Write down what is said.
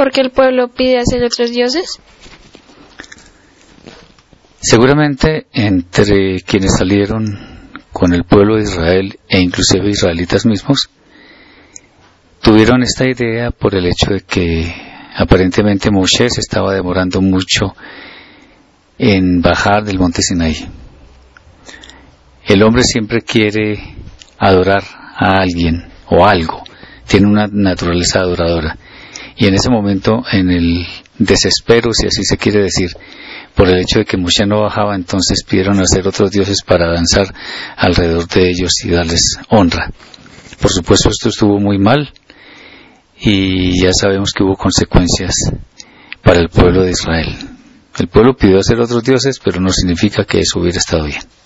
por qué el pueblo pide hacer otros dioses? Seguramente entre quienes salieron con el pueblo de Israel e inclusive israelitas mismos tuvieron esta idea por el hecho de que aparentemente Moshe se estaba demorando mucho en bajar del monte Sinaí. El hombre siempre quiere adorar a alguien o algo, tiene una naturaleza adoradora, y en ese momento, en el desespero, si así se quiere decir, por el hecho de que Moshe no bajaba, entonces pidieron hacer otros dioses para danzar alrededor de ellos y darles honra. Por supuesto, esto estuvo muy mal y ya sabemos que hubo consecuencias para el pueblo de Israel. El pueblo pidió hacer otros dioses, pero no significa que eso hubiera estado bien.